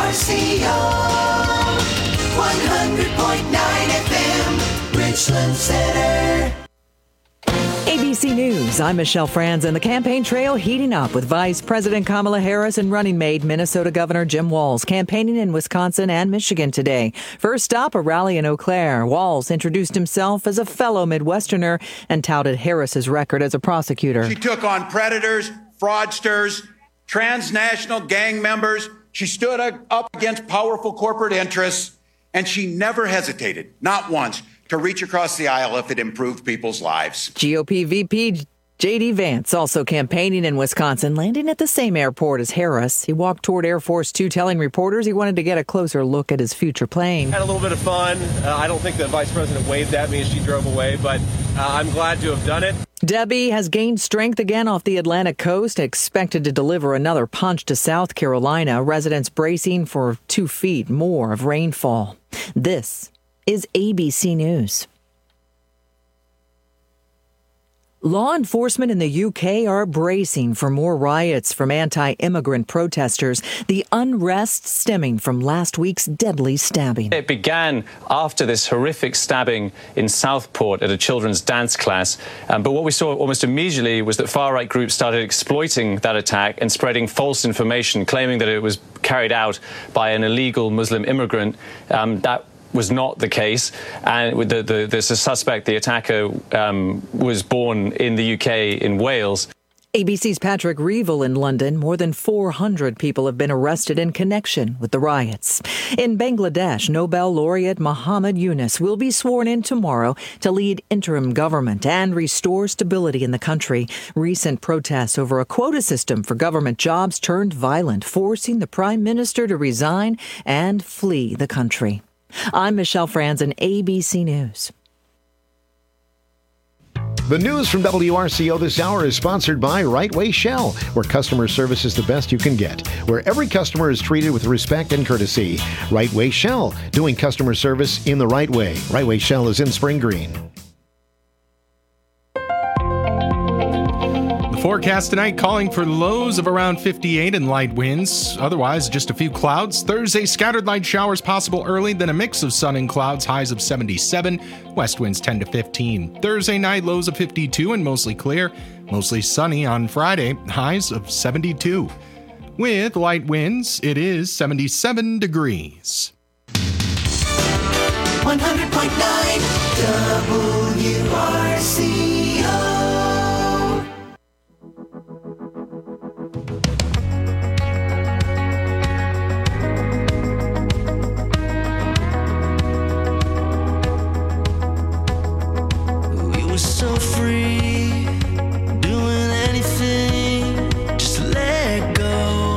100.9 FM, Richland Center. ABC News, I'm Michelle Franz, and the campaign trail heating up with Vice President Kamala Harris and running mate Minnesota Governor Jim Walz campaigning in Wisconsin and Michigan today. First stop, a rally in Eau Claire. Walz introduced himself as a fellow Midwesterner and touted Harris's record as a prosecutor. She took on predators, fraudsters, transnational gang members. She stood up against powerful corporate interests, and she never hesitated, not once, to reach across the aisle if it improved people's lives. GOP VP J.D. Vance also campaigning in Wisconsin, landing at the same airport as Harris. He walked toward Air Force 2, telling reporters he wanted to get a closer look at his future plane. Had a little bit of fun. I don't think the vice president waved at me as she drove away, but I'm glad to have done it. Debbie has gained strength again off the Atlantic coast, expected to deliver another punch to South Carolina. Residents bracing for 2 feet more of rainfall. This is ABC News. Law enforcement in the UK are bracing for more riots from anti-immigrant protesters, the unrest stemming from last week's deadly stabbing. It began after this horrific stabbing in Southport at a children's dance class. But what we saw almost immediately was that far-right groups started exploiting that attack and spreading false information, claiming that it was carried out by an illegal Muslim immigrant. That was not the case, and there's a suspect, the attacker, was born in the UK in Wales. ABC's Patrick Reevell in London. More than 400 people have been arrested in connection with the riots. In Bangladesh, Nobel laureate Muhammad Yunus will be sworn in tomorrow to lead interim government and restore stability in the country. Recent protests over a quota system for government jobs turned violent, forcing the prime minister to resign and flee the country. I'm Michelle Franz in ABC News. The news from WRCO this hour is sponsored by Right Way Shell, where customer service is the best you can get, where every customer is treated with respect and courtesy. Right Way Shell, doing customer service in the right way. Right Way Shell is in Spring Green. Forecast tonight calling for lows of around 58 and light winds. Otherwise, just a few clouds. Thursday, scattered light showers possible early, then a mix of sun and clouds, highs of 77, west winds 10 to 15. Thursday night, lows of 52 and mostly clear. Mostly sunny on Friday, highs of 72. With light winds, it is 77 degrees. 100.9 WRCO. So free, doing anything, just let go.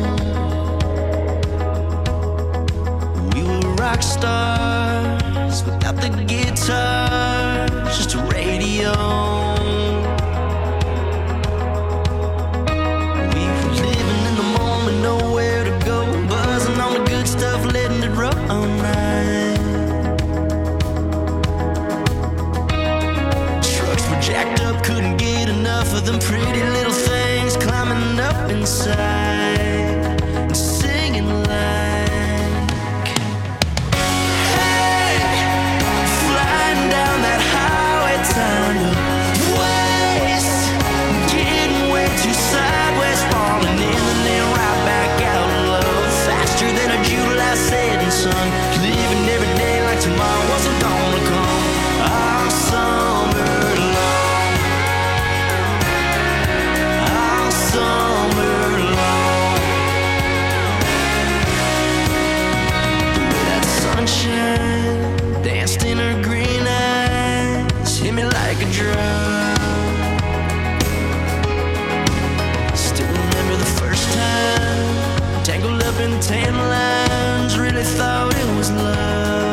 We were rock stars without the guitar, just a radio. We were living in the moment, nowhere to go, buzzing on the good stuff, letting it roll all night. Jacked up, couldn't get enough of them pretty little things climbing up inside and singing like, hey, flying down that highway, time to waste, getting way too sideways, falling in and then right back out of love, faster than a July setting sun, living every day like tomorrow wasn't gonna come. All summer danced in her green eyes, hit me like a drum. Still remember the first time, tangled up in tan lines, really thought it was love.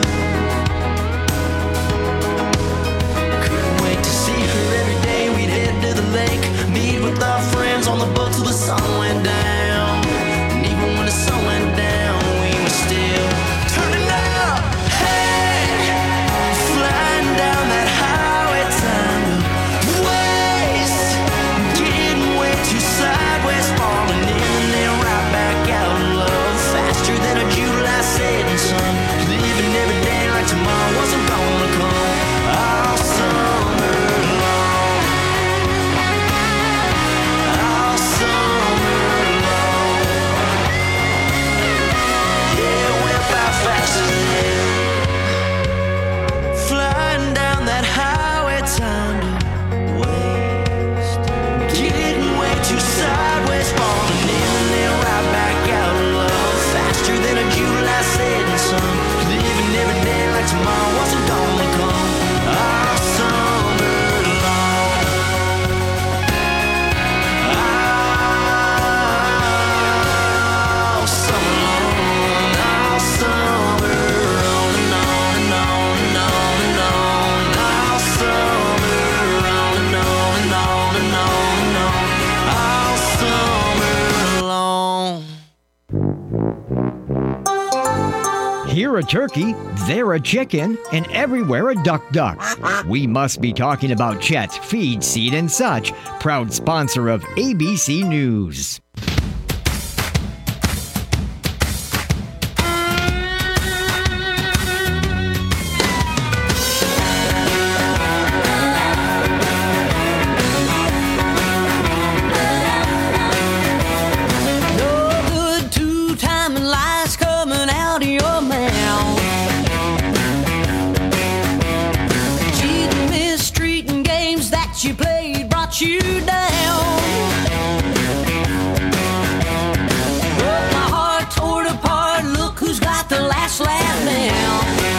Couldn't wait to see her every day, we'd head to the lake, meet with our friends on the boat till the sun went down. And even when the sun went down, we were still turning up. Down that highway, time to waste, getting way too sideways, falling in and then right back out of love, faster than here a turkey, there a chicken, and everywhere a duck. We must be talking about Chet's Feed, Seed, and Such, proud sponsor of ABC News. You played brought you down. Broke my heart, tore it apart. Look who's got the last laugh now.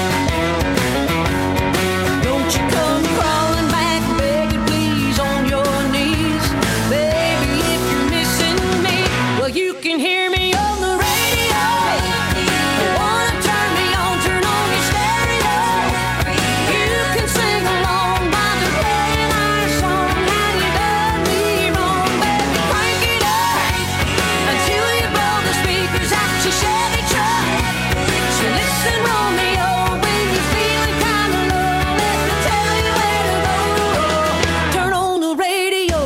Don't you come crawling back, begging please on your knees. Baby, if you're missing me, well, you can hear me on the radio. You wanna turn me on, turn on your stereo. You can sing along by the playing our song. How you done me wrong, baby, crank it up until you blow the speakers out your Chevy truck. So listen, Romeo, when you're feeling kinda low, let me tell you where to go. Turn on the radio.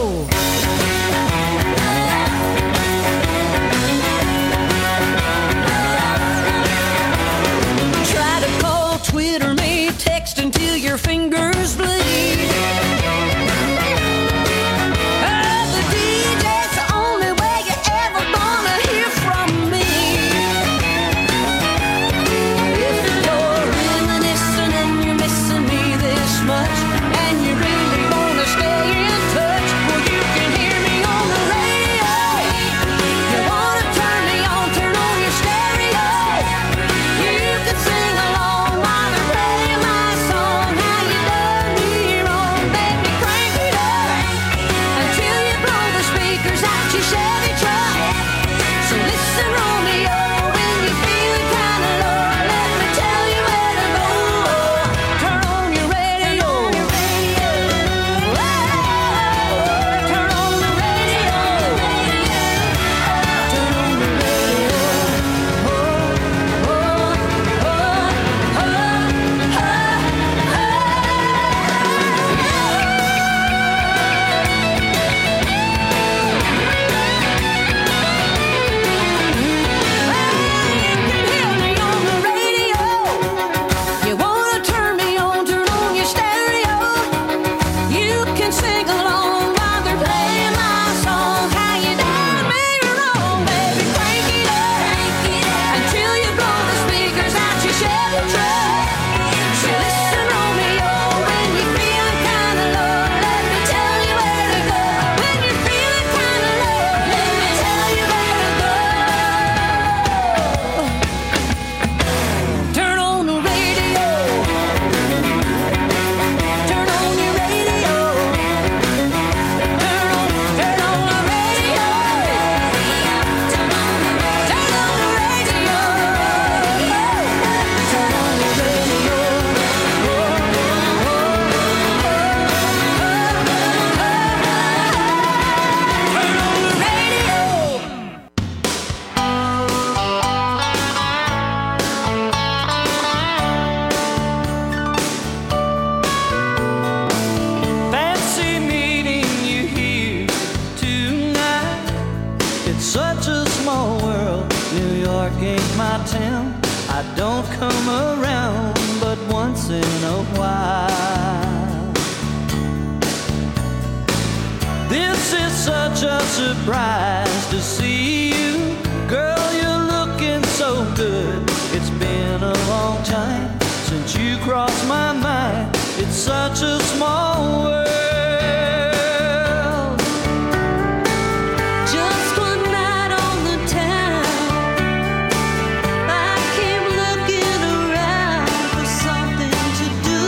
Try to call, Twitter me, text until your fingers bleed. The DJ's the only way you're ever gonna hear from me. If you're reminiscing and you're missing me this much, and you really wanna stay in touch, well, you can hear me on the radio. You wanna turn me on, turn on your stereo. You can sing along while they're playing my song. How you done me wrong, baby, crank it up until you blow the speakers out your Chevy truck. So listen, Romeo, when you're feeling kinda low, let me tell you where to go. Turn on your radio. Turn on the radio. Turn on the radio. You wanna turn me on, turn on your stereo. You can sing along while they're playing my song. How you done me wrong, baby, crank it up until you blow the speakers out your Chevy truck. So listen, Romeo, when you're feeling kinda low, let me tell you where to go. When you're feeling kinda low, let me tell you where to go. Turn on the radio. Turn on your radio. Turn on the radio. Turn on the radio. Turn on the radio. Fancy meeting you here tonight. It's such a small world. New York ain't my town. I don't come around but once in a while. This is such a surprise to see you. Girl, you're looking so good. It's been a long time since you crossed my mind. It's such a small world. Just one night on the town, I keep looking around for something to do.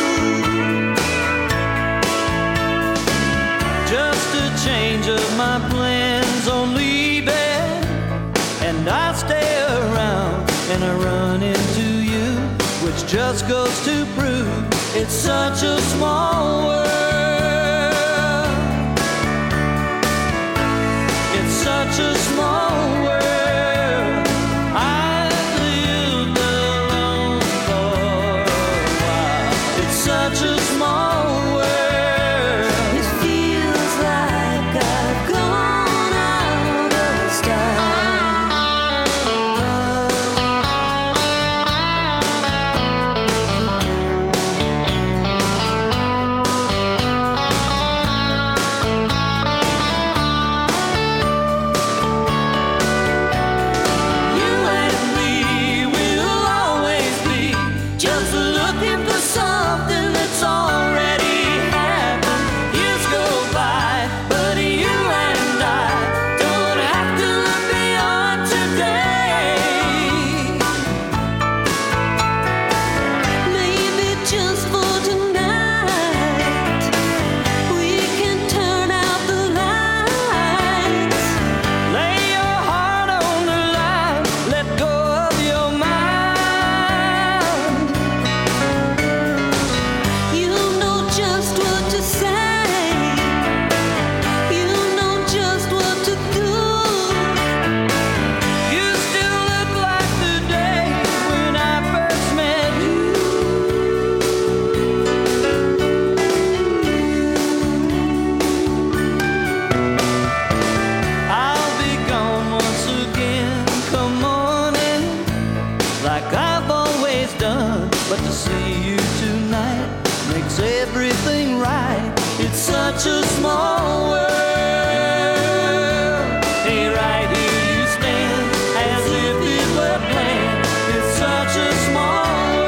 Just a change of my plans on leaving, and I stay around and I run into you, which just goes to prove it's such a small world. It's such a small world. I lived alone everything right. It's such a small world. Hey, right here you stand as if it were planned. It's such a small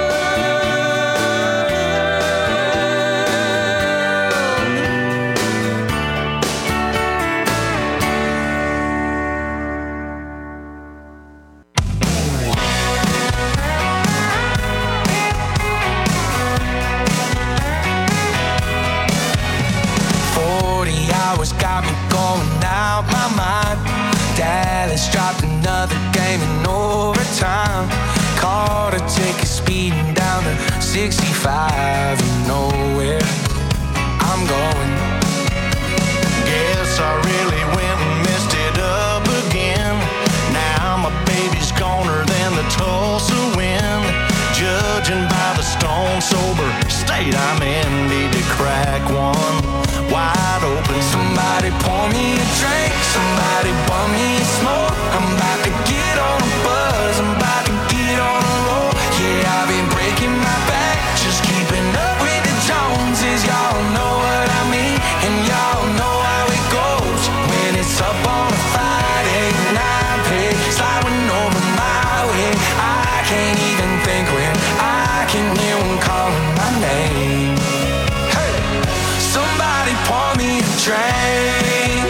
got me going out my mind. Dallas dropped another game in overtime. Carter take it speeding down to 65 and nowhere I'm going. Guess I really went and messed it up again. Now my baby's goner than the Tulsa wind. Judging by the stone sober state I'm in, need to crack one wide open. Somebody pour me a drink, somebody bum me a smoke. I'm about to get on a buzz, I'm about to get on a roll. Yeah, I've been breaking my back, just keeping up with the Joneses. Y'all know what I mean, and y'all know how it goes. When it's up on a Friday night, pay sliding over my way. I can't even think when I can hear one calling my name. Hey, somebody pour me a drink.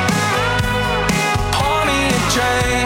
Pour me a drink.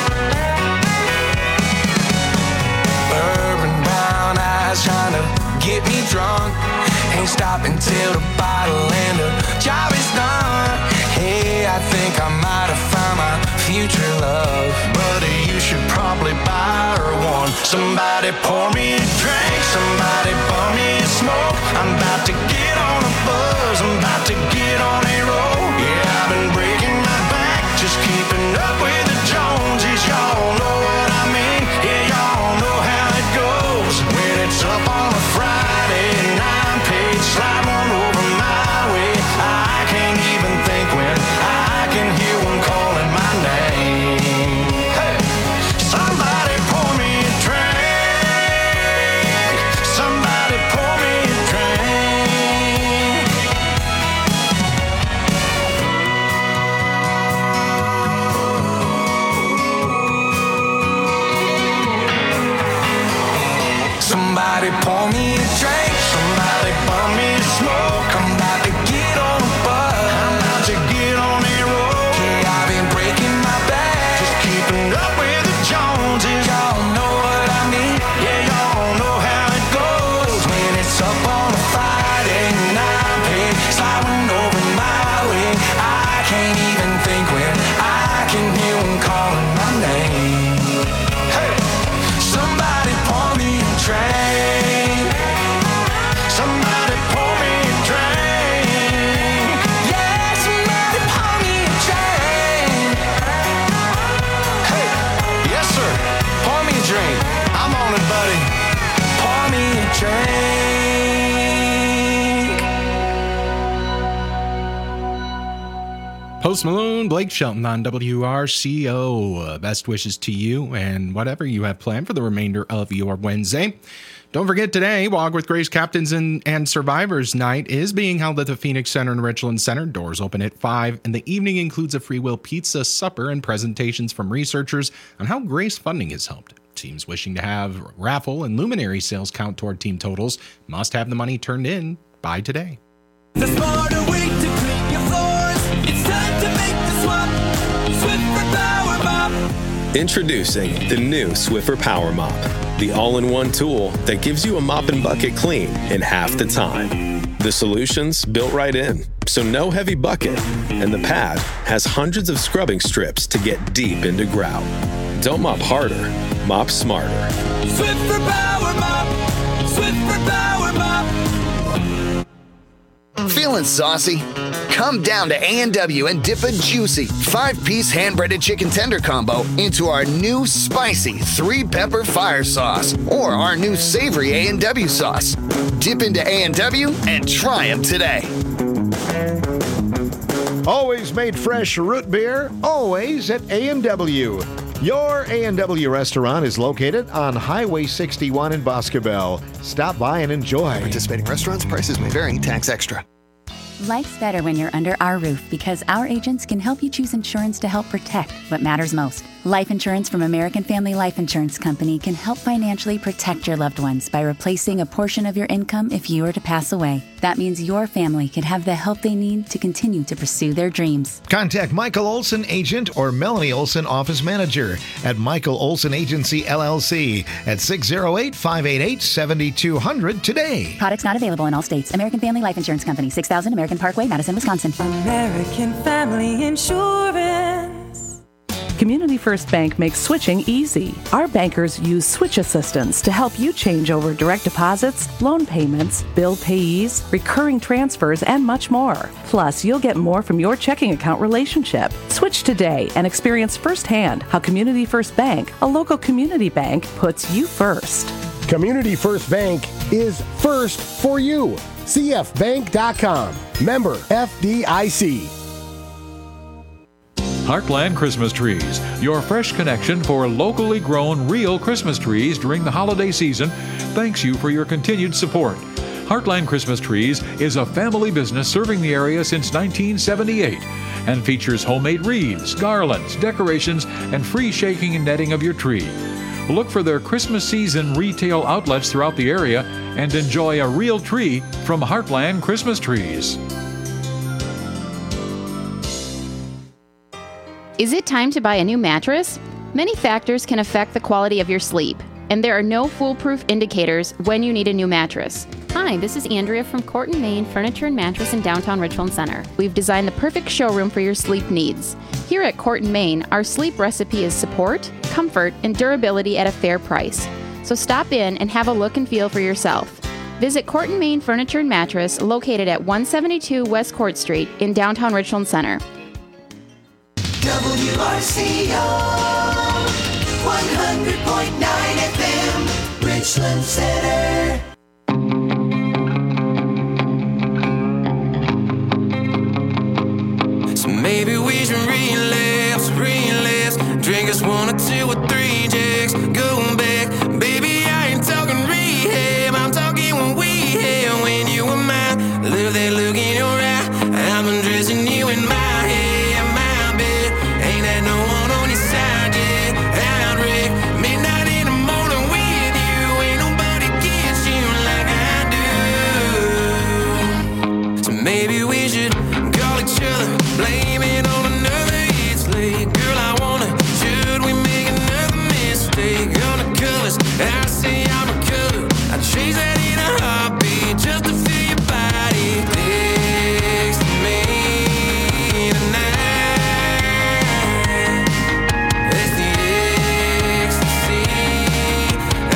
Bourbon brown eyes trying to get me drunk. Ain't stopping till the bottle and the job is done. Hey, I think I might have found my future love. Buddy, you should probably buy her one. Somebody pour me a drink, somebody pour me a smoke. I'm about to get on a buzz, I'm about to get on a roll. Yeah, I've been breaking my back, just keeping up with the Joneses. Y'all know what I mean, yeah, y'all know how it goes. When it's up on a Friday and I'm paid, slide on over my way. I can't even think when I can hear one calling my name. Hey, somebody pour me a drink. Somebody pour me a drink. Somebody pour me a drink. Somebody pour me a smoke. I'm about to get on a buzz, I'm about to get on a roll. Yeah, I've been breaking my back, just keeping up with the Joneses. Y'all know what I mean, yeah, y'all know how it goes. When it's up on a Friday night, paid sliding over my way. I can't even think when I can hear one calling my name. Hey, somebody pour me a drink. Somebody pour me a drink. Yeah, somebody pour me a drink. Hey, yes sir, pour me a drink. I'm on it, buddy. Pour me a drink. Post Malone, Blake Shelton on WRCO. Best wishes to you and whatever you have planned for the remainder of your Wednesday. Don't forget today, Walk with Grace Captains and Survivors Night is being held at the Phoenix Center and Richland Center. Doors open at 5, and the evening includes a free will pizza supper and presentations from researchers on how Grace funding has helped. Teams wishing to have raffle and luminary sales count toward team totals must have the money turned in by today. The smarter way to clean your floors. It's time to make the swap. Swiffer Power Mop. Introducing the new Swiffer Power Mop, the all-in-one tool that gives you a mop and bucket clean in half the time. The solution's built right in, so no heavy bucket, and the pad has hundreds of scrubbing strips to get deep into grout. Don't mop harder, mop smarter. Swiffer Power Mop. Swiffer Power Mop. Feeling saucy? Come down to A&W and dip a juicy 5-piece hand-breaded chicken tender combo into our new spicy 3-pepper fire sauce or our new savory A&W sauce. Dip into A&W and try them today. Always made fresh root beer, always at A&W. Your A&W restaurant is located on Highway 61 in Boscobel. Stop by and enjoy. Participating restaurants, prices may vary, tax extra. Life's better when you're under our roof because our agents can help you choose insurance to help protect what matters most. Life insurance from American Family Life Insurance Company can help financially protect your loved ones by replacing a portion of your income if you were to pass away. That means your family can have the help they need to continue to pursue their dreams. Contact Michael Olson, agent, or Melanie Olson, office manager, at Michael Olson Agency, LLC, at 608-588-7200 today. Products not available in all states. American Family Life Insurance Company, 6000 American Parkway, Madison, Wisconsin. American Family Insurance. Community First Bank makes switching easy. Our bankers use switch assistance to help you change over direct deposits, loan payments, bill payees, recurring transfers, and much more. Plus, you'll get more from your checking account relationship. Switch today and experience firsthand how Community First Bank, a local community bank, puts you first. Community First Bank is first for you. CFBank.com. Member FDIC. Heartland Christmas Trees, your fresh connection for locally grown real Christmas trees during the holiday season. Thanks you for your continued support. Heartland Christmas Trees is a family business serving the area since 1978 and features homemade wreaths, garlands, decorations, and free shaking and netting of your tree. Look for their Christmas season retail outlets throughout the area and enjoy a real tree from Heartland Christmas Trees. Is it time to buy a new mattress? Many factors can affect the quality of your sleep, and there are no foolproof indicators when you need a new mattress. Hi, this is Andrea from Court & Main Furniture and Mattress in downtown Richland Center. We've designed the perfect showroom for your sleep needs. Here at Court & Main, our sleep recipe is support, comfort, and durability at a fair price. So stop in and have a look and feel for yourself. Visit Court & Main Furniture and Mattress, located at 172 West Court Street in downtown Richland Center. WRCO 100.9 FM, Richland Center. So maybe we should relapse, drink us 1 or 2 or 3 jigs, go back. Baby, I ain't talking rehab, I'm talking when we had, when you were mine. Love that look in your eye, I'm undressing you in my head, my bed. Ain't that no one on your side yet? I'd wreck midnight in the morning with you. Ain't nobody gets you like I do. So maybe we should call each other, blame it on another. It's late, girl, I wanna. Should we make another mistake? Undercovers, I say I'm recovered. I chase that in a heartbeat just to feel your body next to me tonight. That's the ecstasy I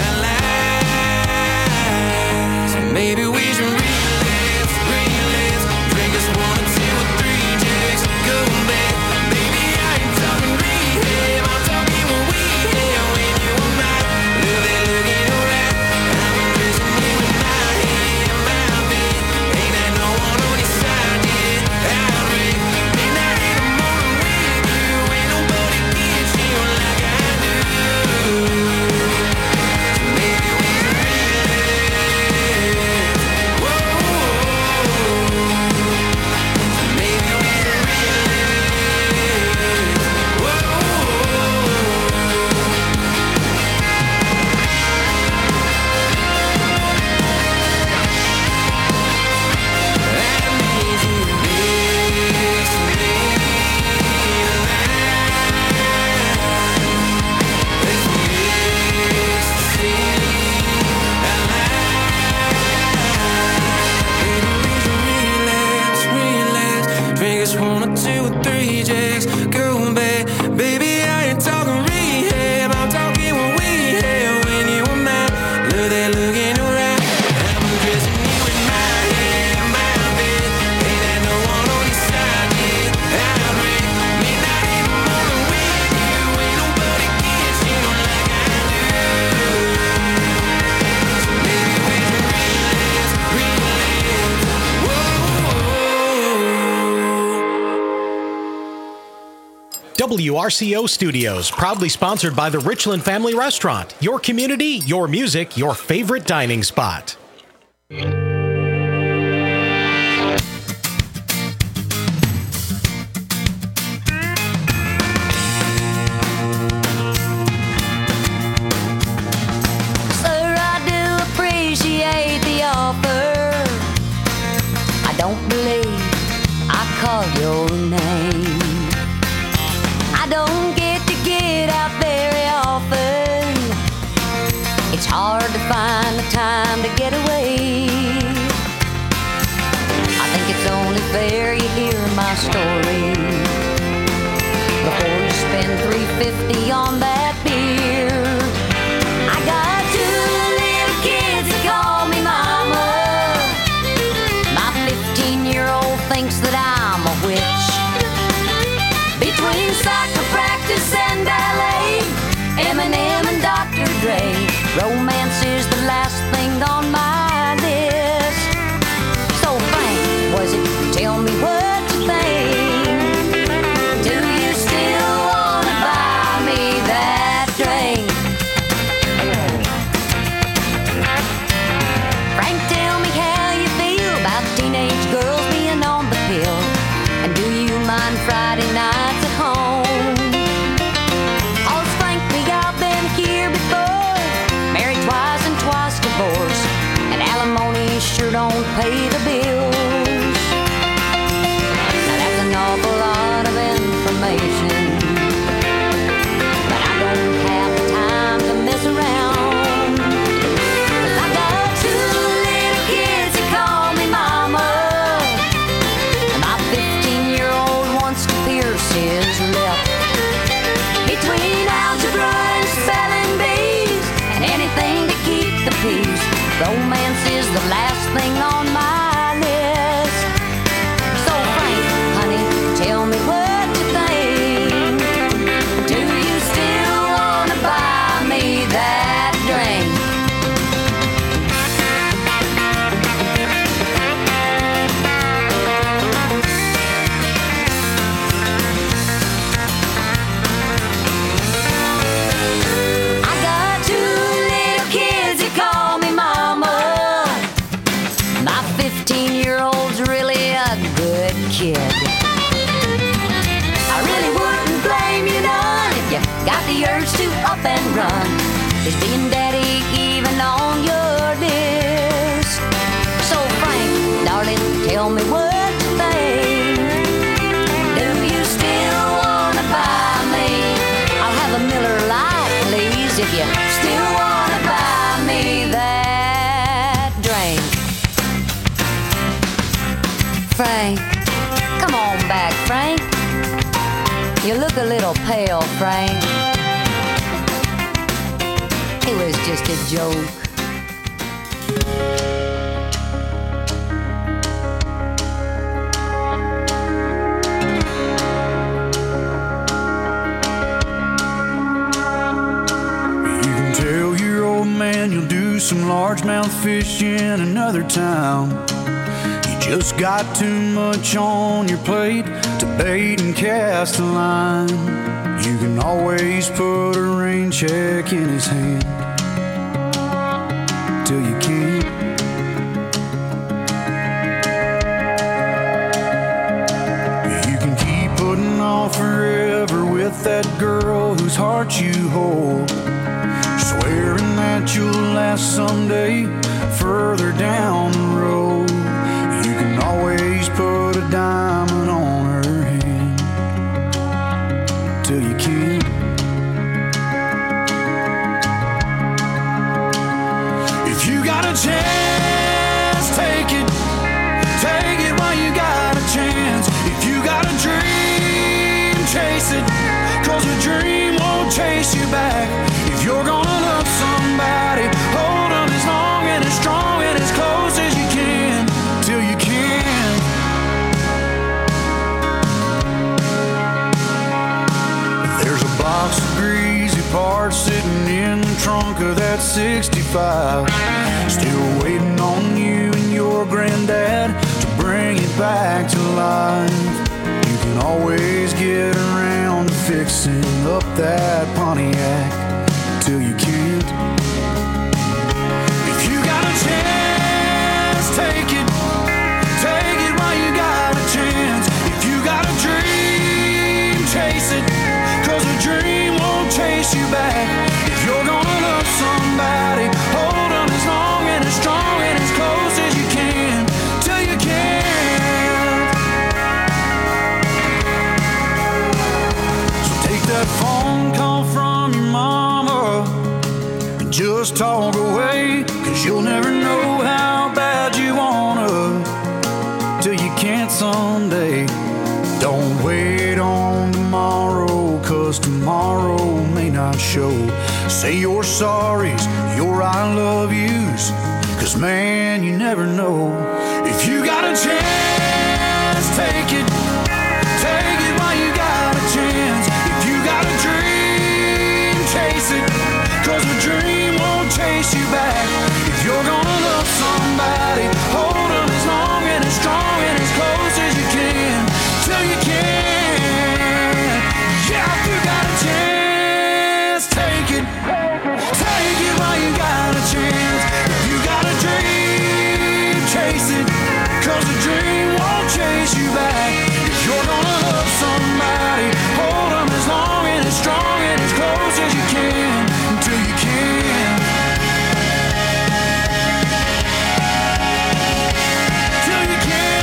like. So maybe we should relapse, drink us 1 or 2 or 3 jigs, go back. Baby, I ain't talking rehab, I'm talking when we had, when you were mine. Love that look in your eye, I'm undressing you in my head, my bed. Ain't that no one on your side yet? I'd wreck midnight in the morning with you. Ain't nobody gets you like I do. Maybe we should relapse. Whoa. Maybe we should relapse. Whoa. Drink us 1 or 2 or 3 jigs, go back. Baby, I ain't talking rehab, I'm talking when we had, when you were mine. Love that look in your eye, I'm undressing you in my head, my bed. Ain't that no one on your side yet? I'd wreck midnight in the morning with you. Ain't nobody gets you like I do. So maybe we should relapse. Whoa. WRCO Studios, proudly sponsored by the Richland Family Restaurant. Your community, your music, your favorite dining spot. Sir, I do appreciate the offer. I don't believe I called your name. I don't get out very often. It's hard to find the time to get away. I think it's only fair you hear my story before you spend $3.50 on that beer. I got 2 little kids that call me mama. My 15-year-old thinks that I'm a witch. Between soccer practice and ballet, Eminem and Dr. Dre, romance is the last thing on my list. So Frank, was it tell me what you think? Do you still wanna buy me that drink? Frank, tell me how you feel about teenage girls being on the pill. And do you mind Friday nights at home? Cause frankly, I've been here before, married twice and twice divorced, and alimony sure don't pay the bills. Now that's an awful lot of information, but I don't have the time to mess around. 'Cause I got 2 little kids that call me mama, and my 15-year-old wants to pierce his lip. Between algebra and spelling bees and anything to keep the peace, romance is the last thing on my list. So Frank, honey, tell me what you think. Do you still wanna buy me that drink? I got 2 little kids that call me mama. My 15-year-old's really a good kid. I really wouldn't blame you none if you got the urge to up and run. Is being daddy even on your list? So Frank, darling, tell me what you think. Do you still wanna buy me? I'll have a Miller Lite, please, if you still wanna buy me that drink. Frank, come on back, Frank. You look a little pale, Frank. It was just a joke. You can tell your old man you'll do some largemouth fish in another town. You just got too much on your plate to bait and cast a line. You can always put a rain check in his hand till you can't. You can keep putting off forever with that girl whose heart you hold, swearing that you'll last someday further down the road. You can always put a diamond on her hand till you can't. If you got a chance, take it while you got a chance. If you got a dream, chase it, 'cause a dream won't chase you back. If you're gonna love somebody, hold them as long and as strong and as close as you can till you can. There's a box of greasy parts sitting in the trunk of that 65, still waiting on you and your granddad to bring it back to life. You can always get around to fixing up that Pontiac till you can't. If you got a chance, take it while you got a chance. If you got a dream, chase it, 'cause a dream won't chase you back. If you're gonna love somebody, hold on as long and as strong and as close as you can till you can't. So take that phone call from your mama and just talk away, 'cause you'll never know how bad you wanna till you can't someday. Don't wait on tomorrow, 'cause tomorrow may not show. Say your sorries, your I love yous, 'cause man, you never know. If you got a chance, take it while you got a chance. If you got a dream, chase it, 'cause a dream won't chase you back. If you're gonna love somebody, hold on as long and as strong and as close as you can till you can. Yeah, if you got a chance, take it while you got a chance. If you got a dream, chase it, 'cause a dream won't chase you back. If you're gonna love somebody, hold on as long and as strong and as close as you can until you can. Till you can.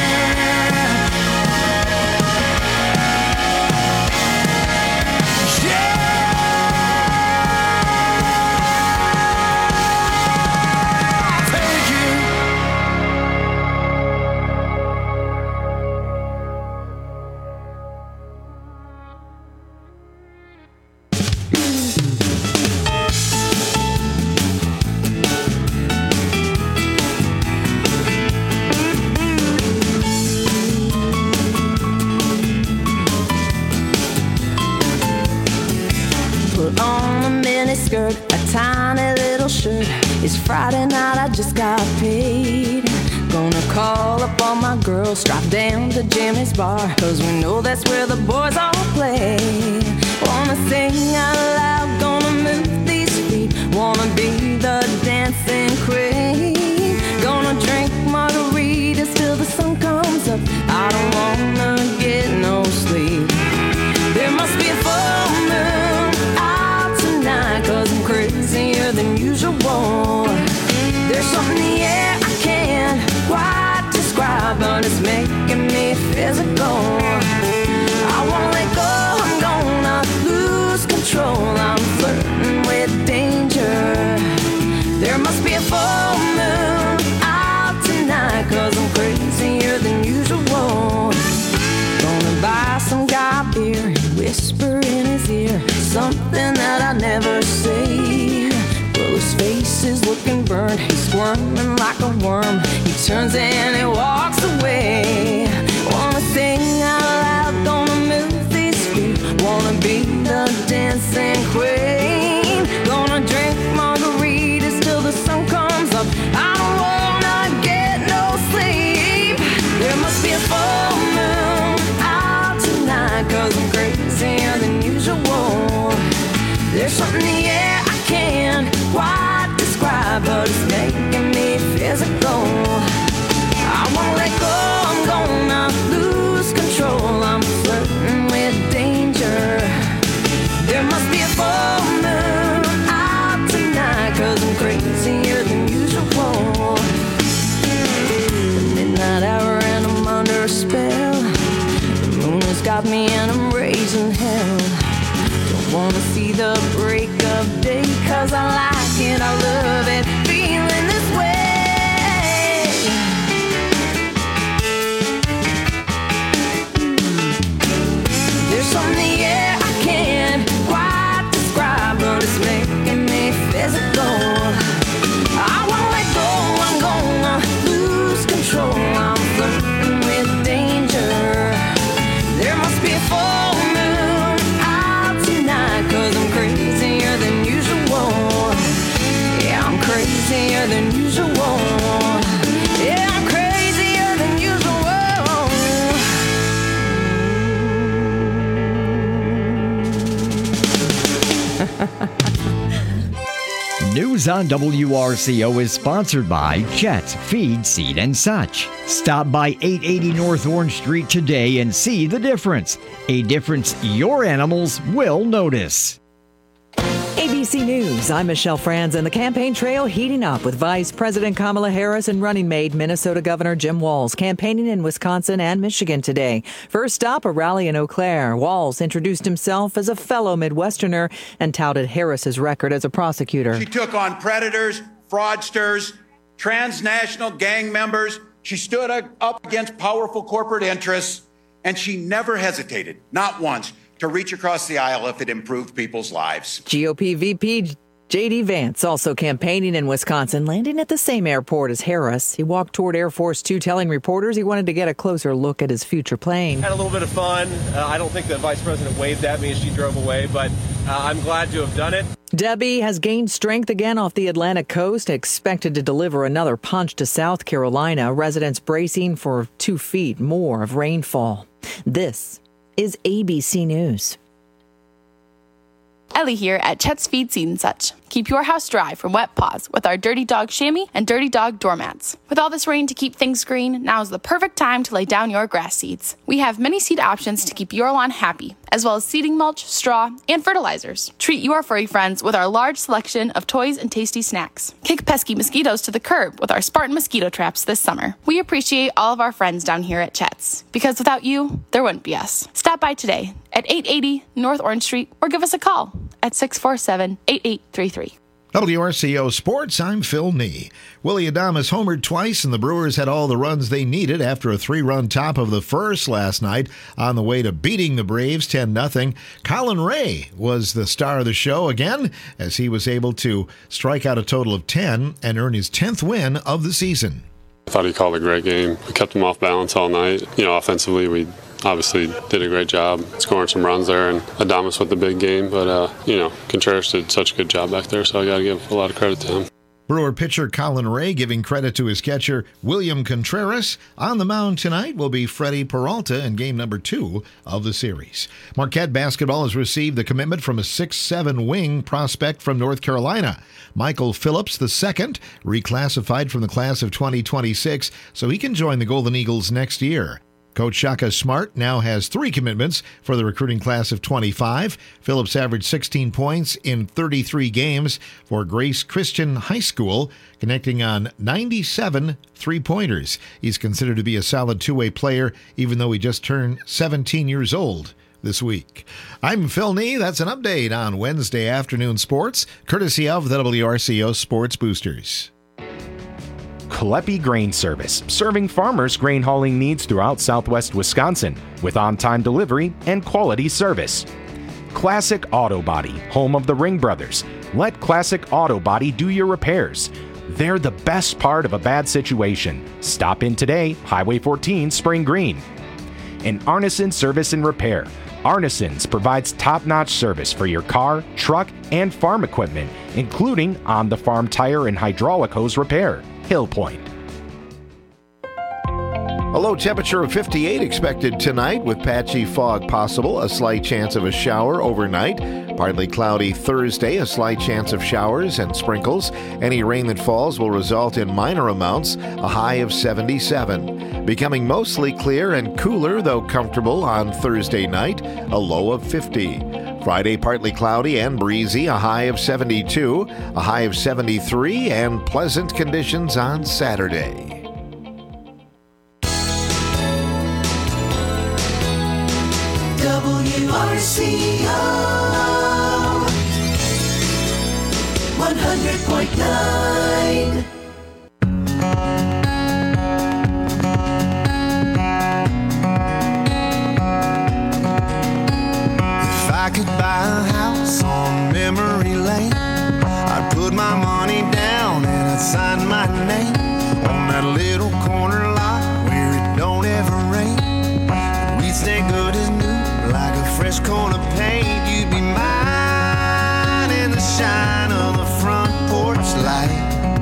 Put on a mini skirt, a tiny little shirt. It's Friday night, I just got paid. Gonna call up all my girls, drop down to Jimmy's bar, 'cause we know that's where the boys all play. Wanna sing out loud, gonna move these feet. Wanna be the dancing queen. Gonna drink margaritas till the sun comes up. I don't wanna get no sleep. There must be a full moon out tonight, 'cause I'm crazier than usual. There's something in the air I can't quite describe, but it's making me physical. I won't let go, I'm gonna lose control. I'm flirting with danger. There must be a full moon out tonight, 'cause I'm crazier than usual. Gonna buy some guy beer and whisper in his ear something that I never say. Well, his face is looking burnt, he's squirming like a worm. He turns and he walks away. Wanna sing out loud, gonna move these feet. Wanna be the dancing queen. Gonna drink margaritas till the sun comes up. I don't wanna get no sleep. There must be a full moon out tonight, 'cause I'm crazier than usual. There's something in the air I can't quite describe, but it's making me physical. I won't let go, I'm gonna lose control. I'm flirting with danger. There must be a full moon out tonight, 'cause I'm crazier than usual. The midnight hour and I'm under a spell. The moon has got me and I'm raising hell. Don't wanna see the break of day, 'cause I like it, I love it, feeling this way. There's something in the air I can't quite describe, but it's making me physical. I won't let go, I'm gonna lose control. I'm flirting with danger. There must be a full moon out tonight, 'cause I'm crazier than usual. Yeah, I'm crazy. News on WRCO is sponsored by Chet's Feed, Seed, and Such. Stop by 880 North Orange Street today and see the difference. A difference your animals will notice. ABC News, I'm Michelle Franz, and the campaign trail heating up with Vice President Kamala Harris and running mate Minnesota Governor Jim Walz campaigning in Wisconsin and Michigan today. First stop, a rally in Eau Claire. Walz introduced himself as a fellow Midwesterner and touted Harris's record as a prosecutor. She took on predators, fraudsters, transnational gang members. She stood up against powerful corporate interests, and she never hesitated, not once, to reach across the aisle if it improved people's lives. GOP VP J.D. Vance also campaigning in Wisconsin, landing at the same airport as Harris. He walked toward Air Force 2, telling reporters he wanted to get a closer look at his future plane. Had a little bit of fun. I don't think the vice president waved at me as she drove away, but I'm glad to have done it. Debbie has gained strength again off the Atlantic coast, expected to deliver another punch to South Carolina. Residents bracing for 2 feet more of rainfall. This is ABC News. Ellie here at Chet's Feed, Seed, and Such. Keep your house dry from wet paws with our Dirty Dog chamois and Dirty Dog doormats. With all this rain to keep things green, now is the perfect time to lay down your grass seeds. We have many seed options to keep your lawn happy, as well as seeding mulch, straw, and fertilizers. Treat your furry friends with our large selection of toys and tasty snacks. Kick pesky mosquitoes to the curb with our Spartan mosquito traps this summer. We appreciate all of our friends down here at Chet's, because without you, there wouldn't be us. Stop by today at 880 North Orange Street or give us a call at 647-8833. WRCO Sports, I'm Phil Nee. Willie Adames homered twice, and the Brewers had all the runs they needed after a 3-run top of the first last night on the way to beating the Braves 10-0. Colin Ray was the star of the show again, as he was able to strike out a total of 10 and earn his 10th win of the season. I thought he called a great game. We kept him off balance all night. Offensively, we obviously did a great job scoring some runs there, and Adames with the big game, but Contreras did such a good job back there, so I got to give a lot of credit to him. Brewer pitcher Colin Ray giving credit to his catcher William Contreras. On the mound tonight will be Freddie Peralta in game number 2 of the series. Marquette basketball has received the commitment from a 6'7" wing prospect from North Carolina. Michael Phillips II, reclassified from the class of 2026, so he can join the Golden Eagles next year. Coach Shaka Smart now has 3 commitments for the recruiting class of 25. Phillips averaged 16 points in 33 games for Grace Christian High School, connecting on 97 three-pointers. He's considered to be a solid two-way player, even though he just turned 17 years old this week. I'm Phil Nee. That's an update on Wednesday afternoon sports, courtesy of the WRCO Sports Boosters. Kaleppi Grain Service, serving farmers' grain hauling needs throughout southwest Wisconsin with on-time delivery and quality service. Classic Auto Body, home of the Ring Brothers. Let Classic Auto Body do your repairs. They're the best part of a bad situation. Stop in today, Highway 14, Spring Green. And Arneson Service and Repair. Arneson's provides top-notch service for your car, truck, and farm equipment, including on-the-farm tire and hydraulic hose repair. Hill Point. A low temperature of 58 expected tonight with patchy fog possible, a slight chance of a shower overnight. Partly cloudy Thursday, a slight chance of showers and sprinkles. Any rain that falls will result in minor amounts, a high of 77. Becoming mostly clear and cooler, though comfortable, on Thursday night, a low of 50. Friday, partly cloudy and breezy, a high of 72, a high of 73, and pleasant conditions on Saturday. WRCO 100.9. If I could buy a house on memory lane, I'd put my money down and I'd sign my name on that little corner lot where it don't ever rain. We'd stay good as new, like a fresh coat of paint. You'd be mine in the shine of the front porch light.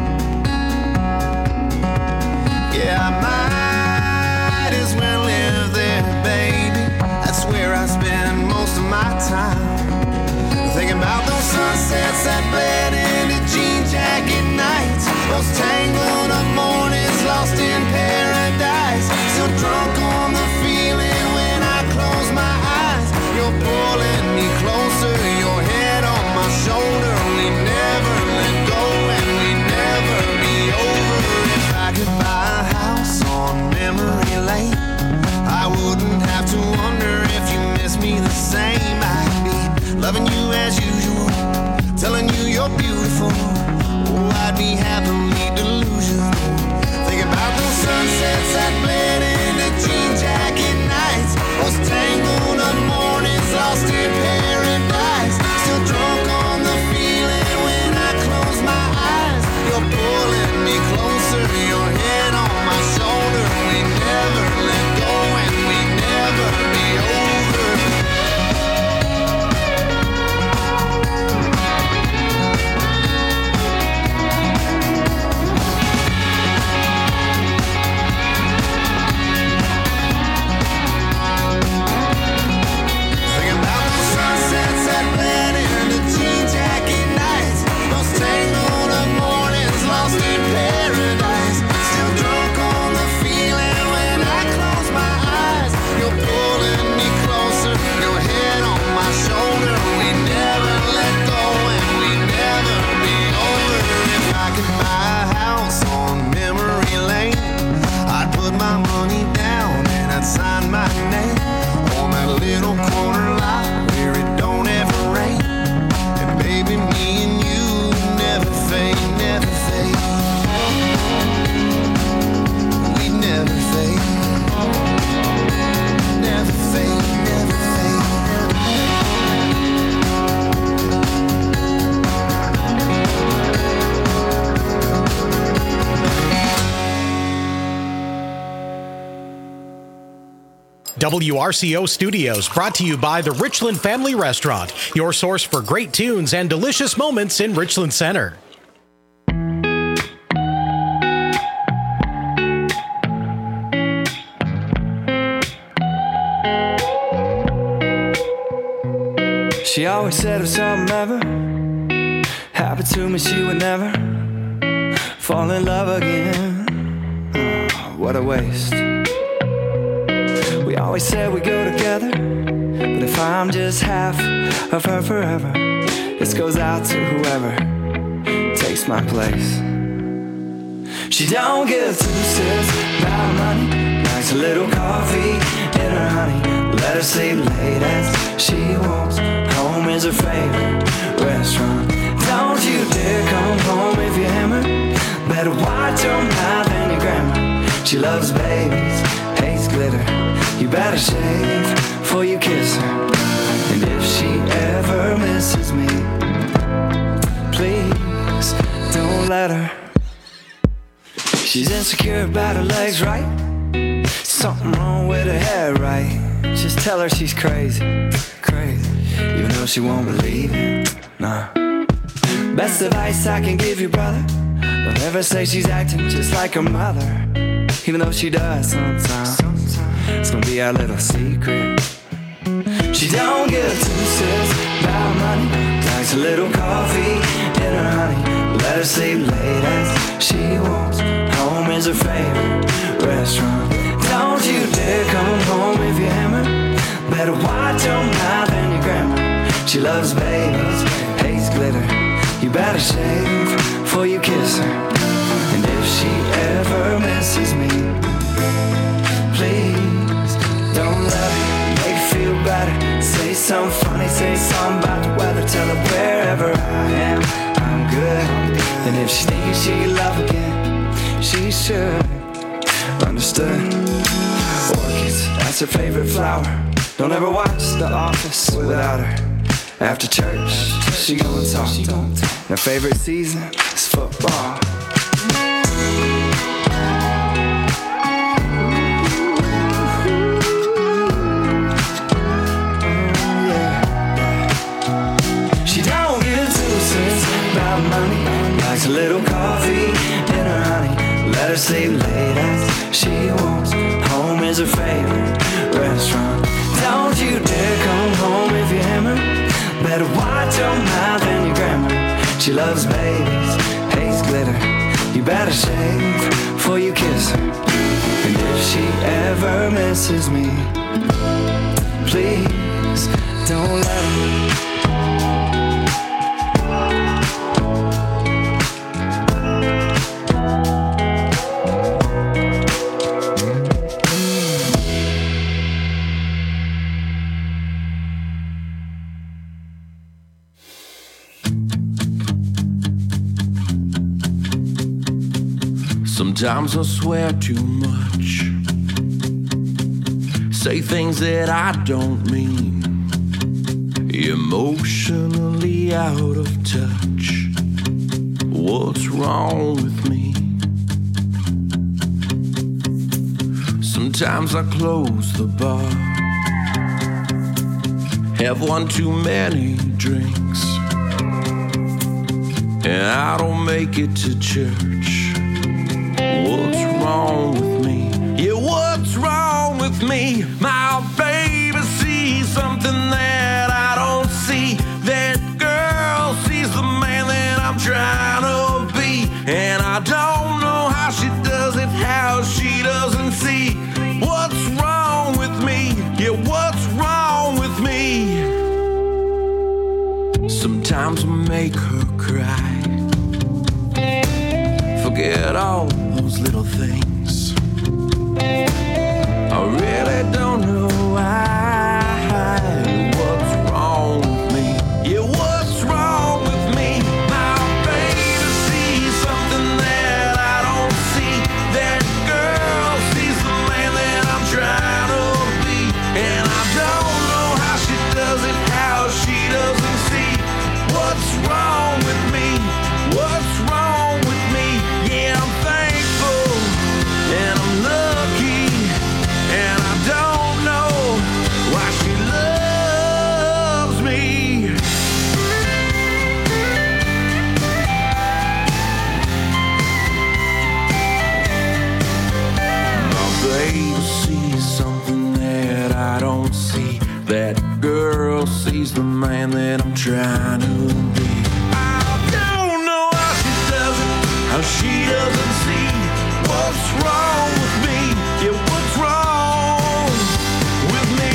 Yeah, I might as well live there, baby. That's where I spend most of my time. Thinking about those sunsets that bled into jean jackets little corner lot where it don't ever rain. And baby, me and you never fade, never fade. We never fade. Never fade, never fade. WRCO Studios, brought to you by the Richland Family Restaurant, your source for great tunes and delicious moments in Richland Center. She always said if something ever happened to me, she would never fall in love again. Oh, what a waste. We always said we go together, but if I'm just half of her forever, this goes out to whoever takes my place. She don't give two cents about money, likes a little coffee in her honey. Let her sleep late as she wants. Home is her favorite restaurant. Don't you dare come home if you're hammered. Better watch your mouth and your grammar. She loves babies, hates glitter. You better shave before you kiss her. And if she ever misses me, please don't let her. She's insecure about her legs, right? Something wrong with her hair, right? Just tell her she's crazy, crazy. Even though she won't believe it, nah. Best advice I can give you, brother, don't ever say she's acting just like her mother. Even though she does sometimes. It's gonna be our little secret. She don't give two cents about money, likes a little coffee in her honey. Let her sleep late as she wants. Home is her favorite restaurant. Don't you dare come home if you're hammered. Better watch your mouth and your grammar. She loves babies, hates glitter. You better shave before you kiss her. And if she ever misses me, please don't let her. Make her feel better. Say something funny, say something about the weather. Tell her wherever I am, I'm good. And if she thinks she love again, she should. Understood. Orchids, that's her favorite flower. Don't ever watch The Office without her. After church, she go and talk. Her favorite season is football. She don't give two cents about money, likes a little coffee in her honey. Let her sleep late as she wants. Home is her favorite restaurant. Don't you dare come home if you're hammered. Better watch your mouth and your grammar. She loves babies, hates glitter. You better shave before you kiss her. And if she ever misses me, please don't let her. Sometimes I swear too much, say things that I don't mean, emotionally out of touch. What's wrong with me? Sometimes I close the bar, have one too many drinks, and I don't make it to church. What's wrong with me? Yeah, what's wrong with me? My baby sees something that I don't see. That girl sees the man that I'm trying to be. And I don't know how she does it, how she doesn't see. What's wrong with me? Yeah, what's wrong with me? Sometimes I make her cry, forget all those little things. I really don't know why. he's the man that I'm trying to be. I don't know how she does it, how she doesn't see what's wrong with me. Yeah, what's wrong with me?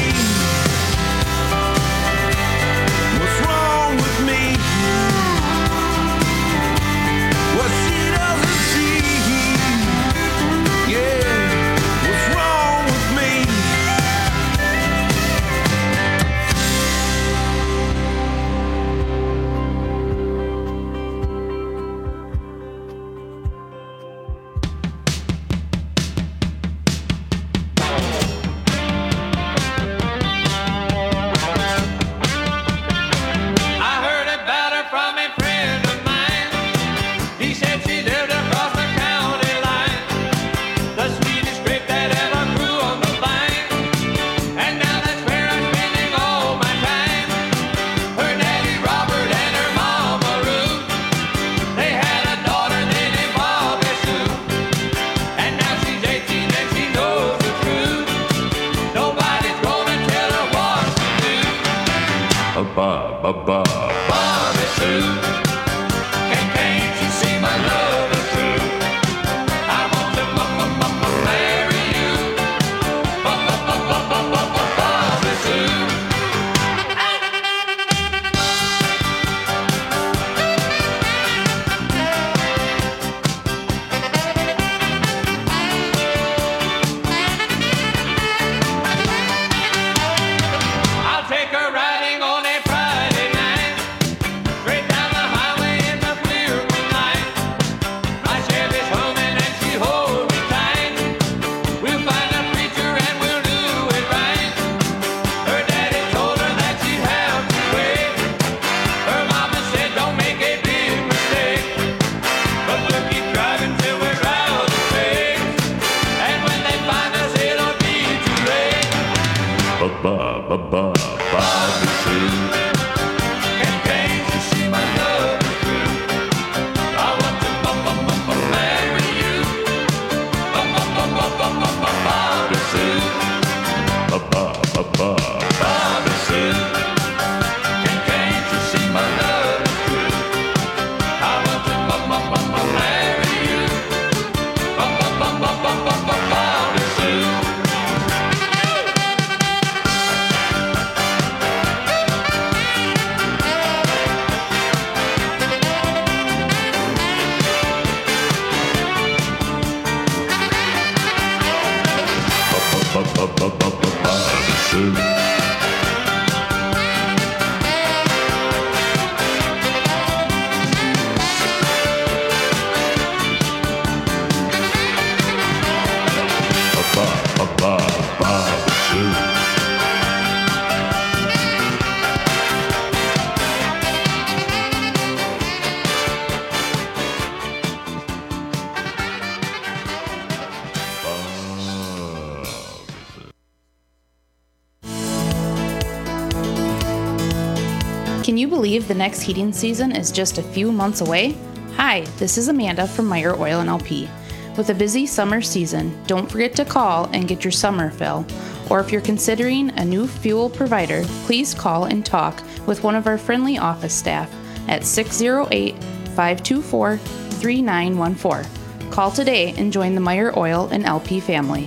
What's wrong with me? What she doesn't see. Yeah, what's wrong with me? Bobby Sue, can't you see my love is true? I want to marry you, Bobby Sue. I'll take her riding on a Friday night, straight down the highway in the clear moonlight. My Chevy's humming and she holds me tight. We'll find a preacher and we'll do it right. Her daddy told her that she'd have to wait. Her mama said don't make a big mistake, but we'll keep driving till we're out of space. And when they find us it'll be too late. Bobby Sue, can't you see my love is true? I want to marry you, Bobby Sue, Bobby Sue. Can't you see my love is true? I want to marry you, Bobby Sue. Bobby Sue. Bobby Sue. Can you believe the next heating season is just a few months away? Hi, this is Amanda from Meyer Oil and LP. With a busy summer season, don't forget to call and get your summer fill. Or if you're considering a new fuel provider, please call and talk with one of our friendly office staff at 608-524-3914. Call today and join the Meyer Oil and LP family.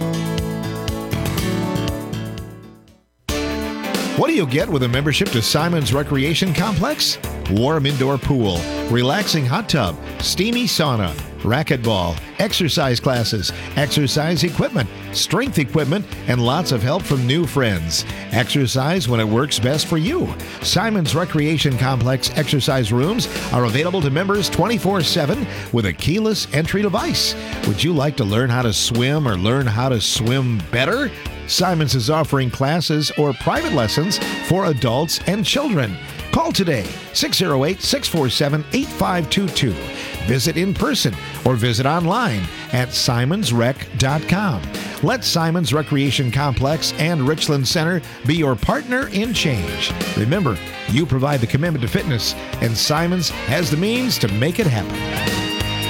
What do you get with a membership to Simon's Recreation Complex? Warm indoor pool, relaxing hot tub, steamy sauna, racquetball, exercise classes, exercise equipment, strength equipment, and lots of help from new friends. Exercise when it works best for you. Simon's Recreation Complex exercise rooms are available to members 24/7 with a keyless entry device. Would you like to learn how to swim or learn how to swim better? Simon's is offering classes or private lessons for adults and children. Call today, 608-647-8522. Visit in person or visit online at simonsrec.com. Let Simon's Recreation Complex and Richland Center be your partner in change. Remember, you provide the commitment to fitness, and Simon's has the means to make it happen.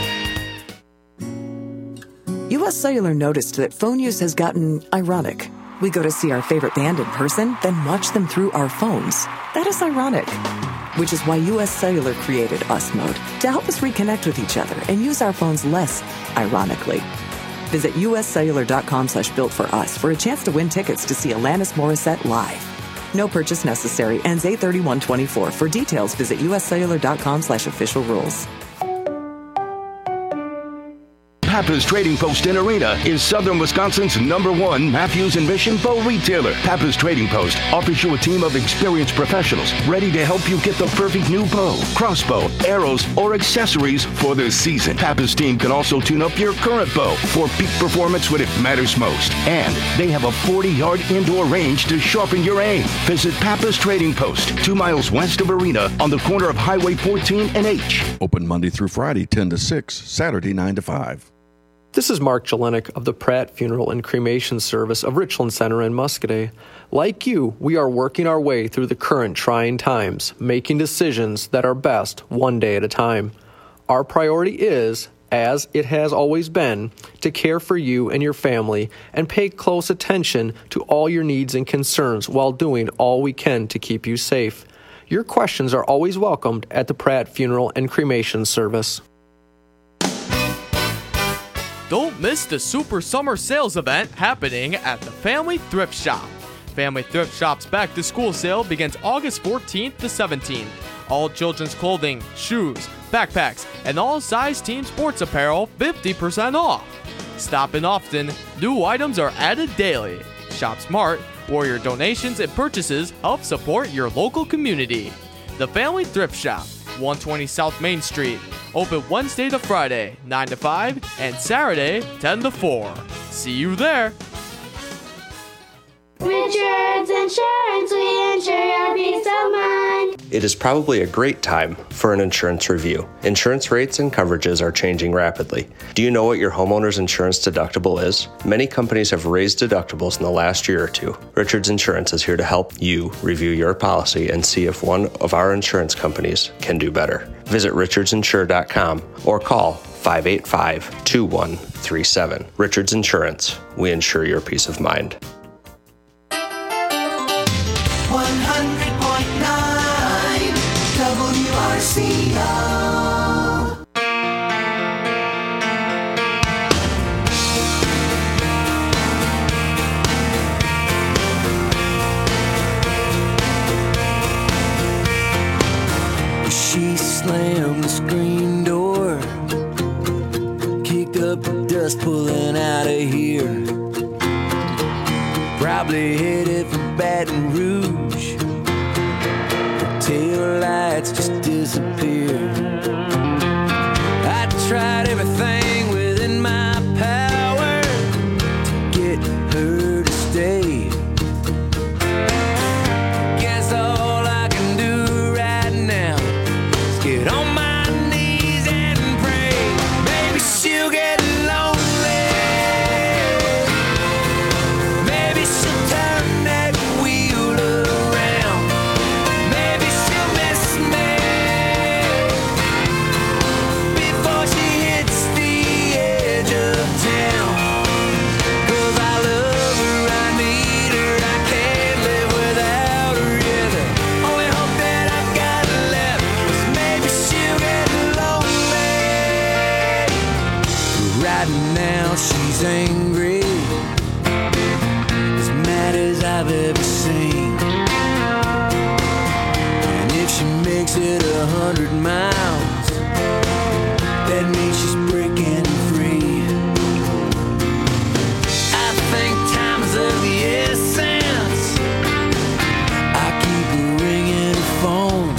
U.S. Cellular noticed that phone use has gotten ironic. We go to see our favorite band in person, then watch them through our phones. That is ironic. Which is why U.S. Cellular created US Mode to help us reconnect with each other and use our phones less ironically. Visit uscellular.com/builtforus for a chance to win tickets to see Alanis Morissette live. No purchase necessary. Ends 8/31/24. For details, visit uscellular.com/official rules. Pappas Trading Post in Arena is Southern Wisconsin's #1 Matthews and Mission bow retailer. Pappas Trading Post offers you a team of experienced professionals ready to help you get the perfect new bow, crossbow, arrows, or accessories for this season. Pappas team can also tune up your current bow for peak performance when it matters most. And they have a 40-yard indoor range to sharpen your aim. Visit Pappas Trading Post, 2 miles west of Arena on the corner of Highway 14 and H. Open Monday through Friday, 10 to 6, Saturday, 9 to 5. This is Mark Jelinek of the Pratt Funeral and Cremation Service of Richland Center in Muscoda. Like you, we are working our way through the current trying times, making decisions that are best one day at a time. Our priority is, as it has always been, to care for you and your family and pay close attention to all your needs and concerns while doing all we can to keep you safe. Your questions are always welcomed at the Pratt Funeral and Cremation Service. Don't miss the Super Summer Sales event happening at the Family Thrift Shop. Family Thrift Shop's Back to School sale begins August 14th to 17th. All children's clothing, shoes, backpacks, and all size team sports apparel 50% off. Stop in often, new items are added daily. Shop smart, or your donations and purchases help support your local community. The Family Thrift Shop, 120 South Main Street. Open Wednesday to Friday, 9 to 5, and Saturday, 10 to 4. See you there. Richards Insurance, we insure your peace of mind. It is probably a great time for an insurance review. Insurance rates and coverages are changing rapidly. Do you know what your homeowner's insurance deductible is? Many companies have raised deductibles in the last year or two. Richards Insurance is here to help you review your policy and see if one of our insurance companies can do better. Visit richardsinsure.com or call 585-2137. Richards Insurance, we insure your peace of mind. 100.9 WRCO. She slammed the screen door, kicked up the dust, pulling out of here. Probably headed for Baton Rouge. The tail lights just disappeared. I tried everything within my power to get her to stay. Guess all I can do right now is get on my knees and pray. Maybe she'll get lonely. Maybe she'll turn that wheel around. Maybe she'll miss me before she hits the edge of town. 'Cause I love her, I need her, I can't live without her. Yeah, the only hope that I got left is maybe she'll get lonely. Right now she's angry, as mad as I've ever seen. And if she makes it 100 miles, that means she's breaking free. I think time's of the essence. I keep ringing the phone.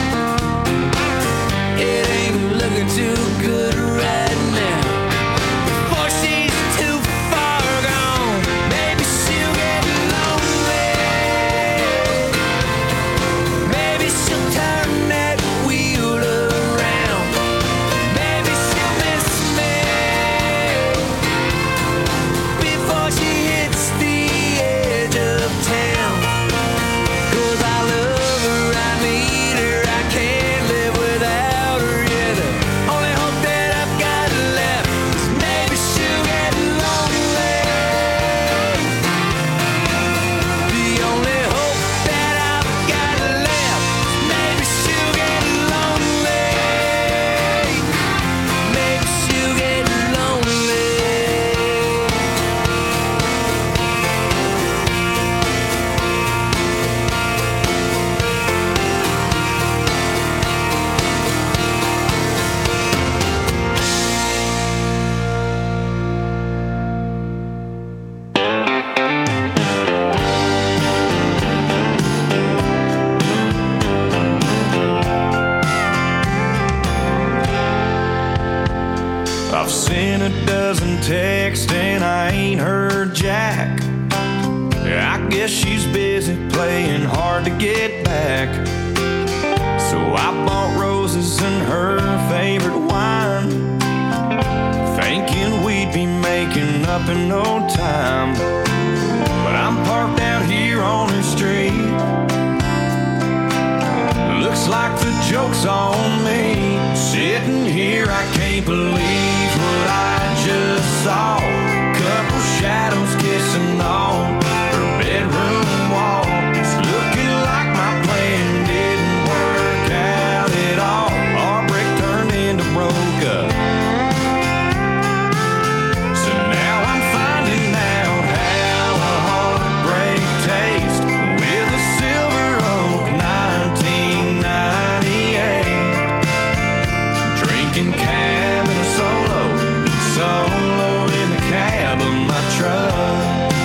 It ain't looking too good right now. Before she's too far gone, maybe she'll get lonely. Maybe she'll turn that wheel around. doesn't text and I ain't heard Jack. I guess she's busy playing hard to get back. So I bought roses and her favorite wine, thinking we'd be making up in no time. But I'm parked out here on her street. Looks like the joke's on me. Sitting here, I can't believe what I just saw. Couple shadows kissing on her bedroom wall. It's looking like my plan didn't work out at all. Heartbreak turned into broke up. So now I'm finding out how a heartbreak tastes with a Silver Oak 1998. Drinking cabin solo in the cab of my truck.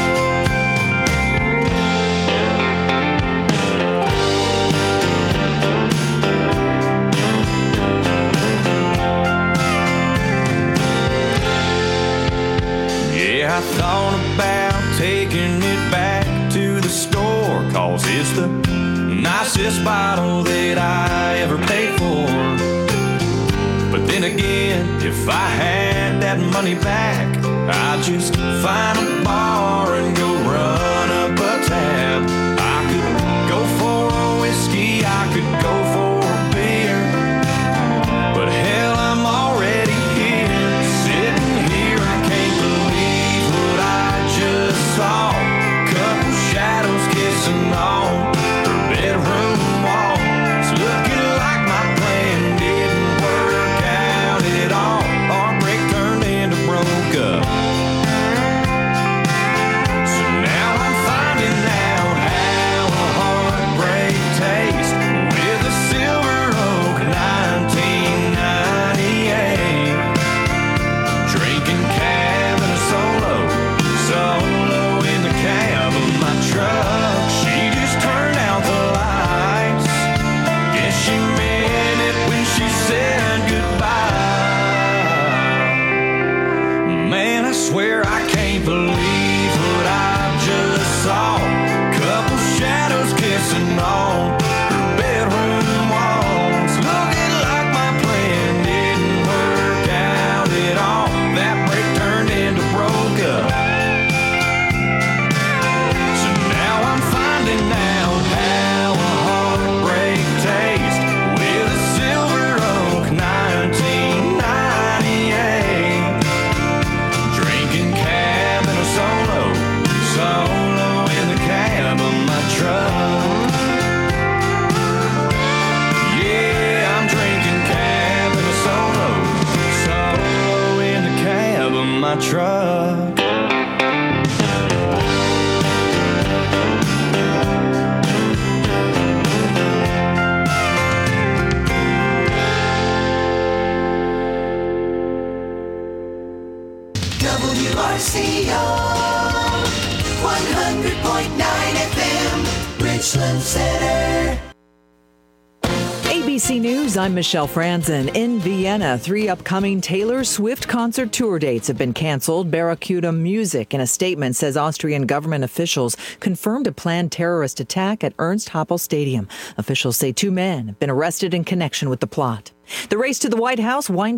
Yeah, I thought about taking it back to the store, 'cause it's the nicest bottle that I ever paid for. But then again, if I had that money back, I'd just find a bar and go run up a tab. I could go for a whiskey, I could go for a beer, but hell, I'm already here. Sitting here, I can't believe what I just saw. Couple shadows kissing on her bedroom wall. It's looking like my plan didn't work out at all. Heartbreak turned into broke up. So now I'm finding out how a heartbreak tastes with a Silver Oak 1998. Drinking cabin solo in the cab of my truck. She just turned out the lights. Guess she meant it when she said goodbye. Man, I swear I can't believe what I just saw. Couple shadows kissing on her bedroom walls. Looking like my plan didn't work out at all. That break turned into broke up. So now I'm finding out how a heartbreak tastes with a Silver Oak 1998. Drinking cabin solo in the cab of my truck. Yeah, I'm drinking cabin solo in the cab of my truck. WRCO 100.9 FM, Richland Center. ABC News, I'm Michelle Franzen. In Vienna, 3 upcoming Taylor Swift concert tour dates have been canceled. Barracuda Music, in a statement, says Austrian government officials confirmed a planned terrorist attack at Ernst Happel Stadium. Officials say 2 men have been arrested in connection with the plot. The race to the White House winding